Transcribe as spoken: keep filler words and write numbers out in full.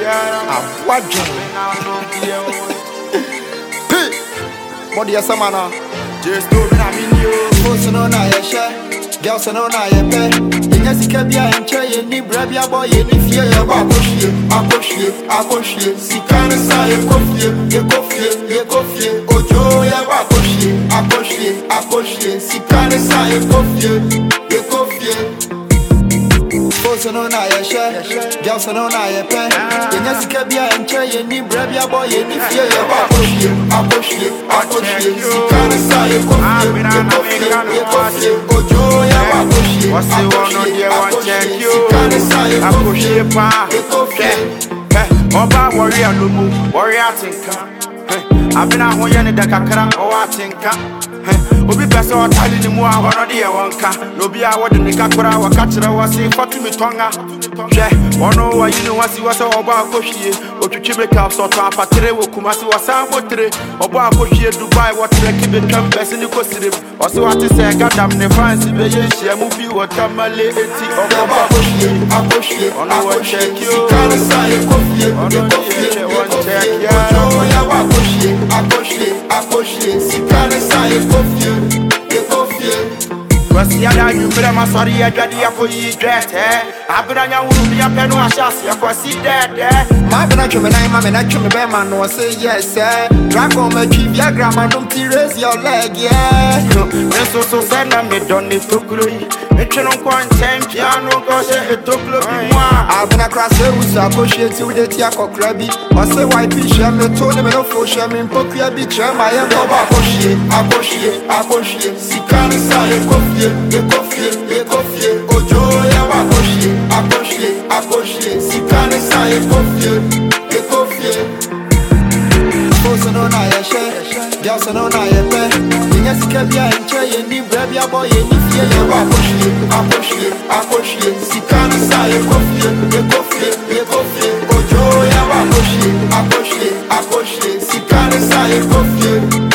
What you? What do you say, man? Just do me, I mean you. Folks know now you share, girls know now you pay. You just can't be a enjoy you need brave your boy you need fear your boy push you, I push you, I push you. See kind of say you coffee, you coffee, you coffee. Ojo ya boy push you, I push you, I push you. See kind of say you coffee, you coffee. Folks know now you share, girls know now you pay. You just can't be a enjoy you need brave your boy you need fear your boy push you, I push you, I push you. See kind of say you coffee, you coffee, you coffee. Ojo ya boy push you. What's the one on the one check you? I push you pa. Oba warrior lumu, warrior tinka. I've been a one year the kakara or tinka. Obi pesa o tali ni mu a wono de e wonka. No bi a wode ni kakora wa kachira wase fatumi tonga. Hwe wono wa yinu wasi wase oba akohwie. Otwetwe make up so to apatere wo kumasi wasa motere. Oba akohwie Dubai wotere kibe twam bese ni kosire. Ose wate se gadam ne France be ye hia mu bi wotamale eti oba akohwie akohwie ono wa check you. Kana sai kofie kofie one check ya. Ojo ya wa akohwie akohwie akohwie. Sikana sai kofie Wasi ada nyumbre masori ya jadi ya koyi dress eh abira nya wuru ya penu ashasi ya kwasi dede ma bena chome na ma me na chome be man no say yes eh dragon ma twi viagra man don't raise your leg yeah me so so say na me don ni tokuro yi me tweno kwa ntem piano go say etokuro bi mo a abena cross e usa ko sheti we dey tia kokra bi o say why bi share me to ne me no fo share me pokua bi try my em go ba ko shie akoshie akoshie sikana sai kofie ekofie ekofie ojo ya wa akoshie akoshie akoshie sikana sai kofie ekofie folks know na ya share girls know na ya pay you just can't be a enjoy you need brave your boy you need fear your wa akoshie akoshie akoshie sikana sai kofie ekofie ekofie ojo ya wa akoshie akoshie akoshie sikana sai kofie